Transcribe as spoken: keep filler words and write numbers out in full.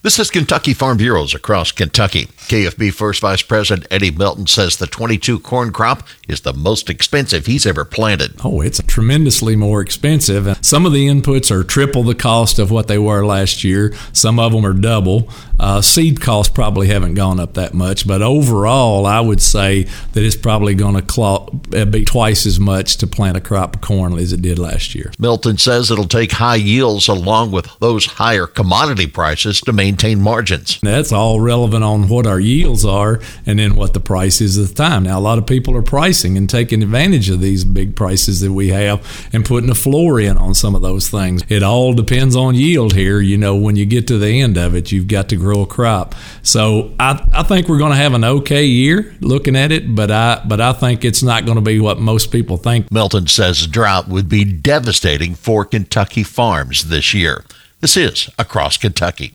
This is Kentucky Farm Bureaus across Kentucky. K F B First Vice President Eddie Melton says the twenty-two corn crop is the most expensive he's ever planted. Oh, it's tremendously more expensive. Some of the inputs are triple the cost of what they were last year. Some of them are double. Uh, seed costs probably haven't gone up that much, but overall, I would say that it's probably going to cl- be twice as much to plant a crop of corn as it did last year. Melton says it'll take high yields along with those higher commodity prices to maintain margins. That's all relevant on what our yields are and then what the price is at the time. Now, a lot of people are pricing and taking advantage of these big prices that we have and putting a floor in on some of those things. It all depends on yield here. You know, when you get to the end of it, you've got to grow a crop. So I, I think we're going to have an okay year looking at it, but I, but I think it's not going to be what most people think. Melton says drought would be devastating for Kentucky farms this year. This is Across Kentucky.